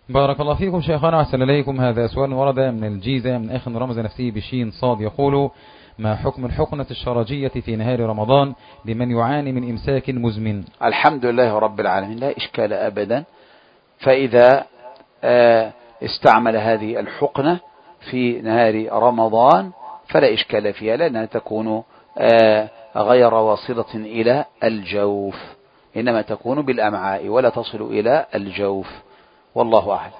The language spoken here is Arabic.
بارك الله فيكم شيخنا وأحسن إليكم. هذا سؤال ورد من الجيزة من أخ رمز نفسه بشين صاد، يقول: ما حكم الحقنة الشرجية في نهار رمضان لمن يعاني من إمساك مزمن؟ الحمد لله رب العالمين، لا إشكال أبدا. فإذا استعمل هذه الحقنة في نهار رمضان فلا إشكال فيها، لأنها تكون غير واصلة إلى الجوف، إنما تكون بالأمعاء ولا تصل إلى الجوف، والله أعلم.